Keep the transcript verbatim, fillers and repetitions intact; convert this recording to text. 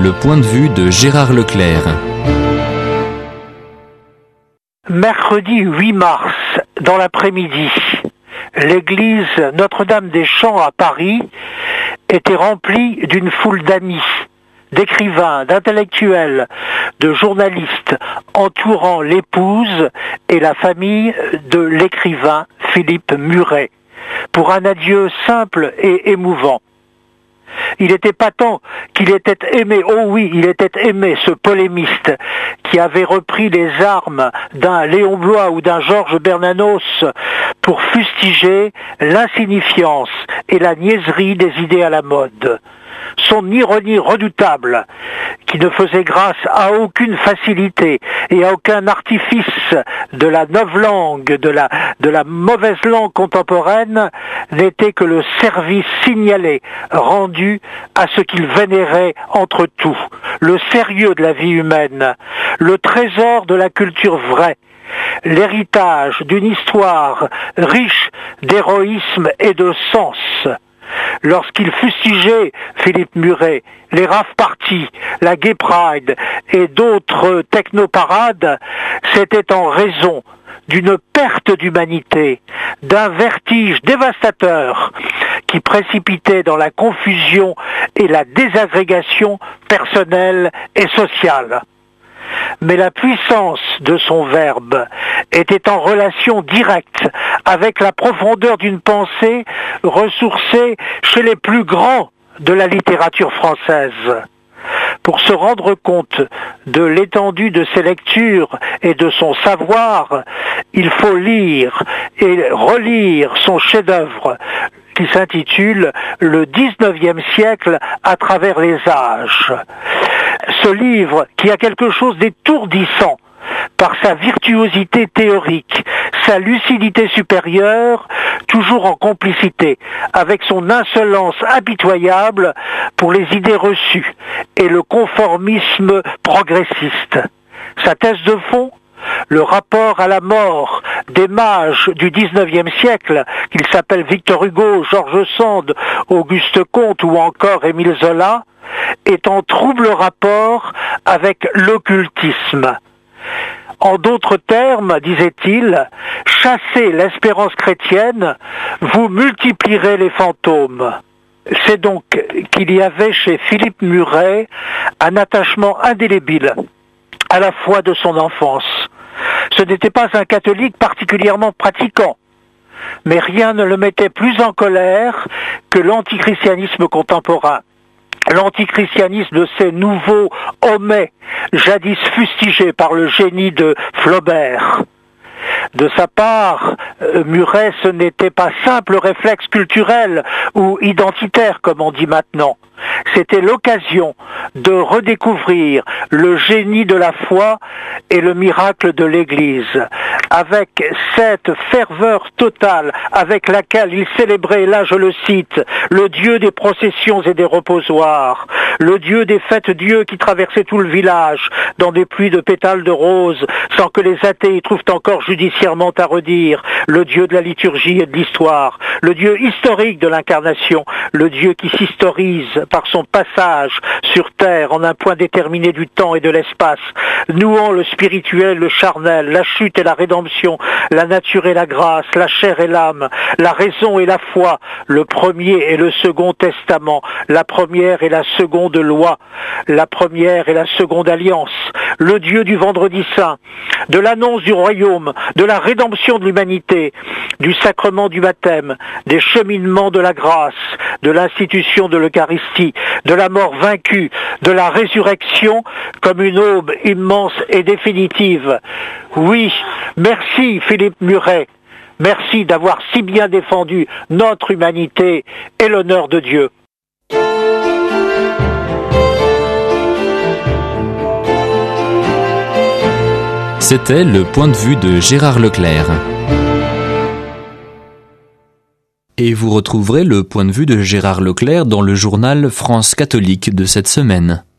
le point de vue de Gérard Leclerc. Mercredi huit mars, dans l'après-midi, l'église Notre-Dame-des-Champs à Paris était remplie d'une foule d'amis, d'écrivains, d'intellectuels, de journalistes entourant l'épouse et la famille de l'écrivain Philippe Muret pour un adieu simple et émouvant. Il était patent qu'il était aimé, oh oui, il était aimé, ce polémiste qui avait repris les armes d'un Léon Bloy ou d'un Georges Bernanos pour fustiger l'insignifiance et la niaiserie des idées à la mode. Son ironie redoutable, qui ne faisait grâce à aucune facilité et à aucun artifice de la novlangue, de la, de la mauvaise langue contemporaine, n'était que le service signalé rendu à ce qu'il vénérait entre tout, le sérieux de la vie humaine, le trésor de la culture vraie, l'héritage d'une histoire riche d'héroïsme et de sens. Lorsqu'il fustigeait Philippe Muret, les rave parties, la Gay Pride et d'autres technoparades, c'était en raison d'une perte d'humanité, d'un vertige dévastateur qui précipitait dans la confusion et la désagrégation personnelle et sociale. Mais la puissance de son verbe était en relation directe avec la profondeur d'une pensée ressourcée chez les plus grands de la littérature française. Pour se rendre compte de l'étendue de ses lectures et de son savoir, il faut lire et relire son chef-d'œuvre qui s'intitule « Le dix-neuvième siècle à travers les âges ». Ce livre, qui a quelque chose d'étourdissant par sa virtuosité théorique, sa lucidité supérieure, toujours en complicité avec son insolence impitoyable pour les idées reçues et le conformisme progressiste. Sa thèse de fond, le rapport à la mort des mages du dix-neuvième siècle, qu'ils s'appellent Victor Hugo, George Sand, Auguste Comte ou encore Émile Zola, est en trouble rapport avec l'occultisme. En d'autres termes, disait-il, chassez l'espérance chrétienne, vous multiplierez les fantômes. C'est donc qu'il y avait chez Philippe Muret un attachement indélébile à la foi de son enfance. Ce n'était pas un catholique particulièrement pratiquant, mais rien ne le mettait plus en colère que l'antichristianisme contemporain. L'antichristianisme de ces nouveaux homais, jadis fustigés par le génie de Flaubert. De sa part, Muret, ce n'était pas simple réflexe culturel ou identitaire, comme on dit maintenant. C'était l'occasion de redécouvrir le génie de la foi et le miracle de l'Église, avec cette ferveur totale avec laquelle il célébrait, là je le cite, le Dieu des processions et des reposoirs, le Dieu des fêtes-dieux qui traversait tout le village dans des pluies de pétales de roses, sans que les athées y trouvent encore judiciairement à redire, le Dieu de la liturgie et de l'histoire, le Dieu historique de l'incarnation, le Dieu qui s'historise par son passage sur terre en un point déterminé du temps et de l'espace, nouant le spirituel, le charnel, la chute et la rédemption, la nature et la grâce, la chair et l'âme, la raison et la foi, le premier et le second testament, la première et la seconde loi, la première et la seconde alliance, le Dieu du vendredi saint, de l'annonce du royaume, de la rédemption de l'humanité, du sacrement du baptême, des cheminements de la grâce, de l'institution de l'Eucharistie, de la mort vaincue, de la résurrection comme une aube immense et définitive. Oui, merci Philippe Muret, merci d'avoir si bien défendu notre humanité et l'honneur de Dieu. C'était le point de vue de Gérard Leclerc. Et vous retrouverez le point de vue de Gérard Leclerc dans le journal France catholique de cette semaine.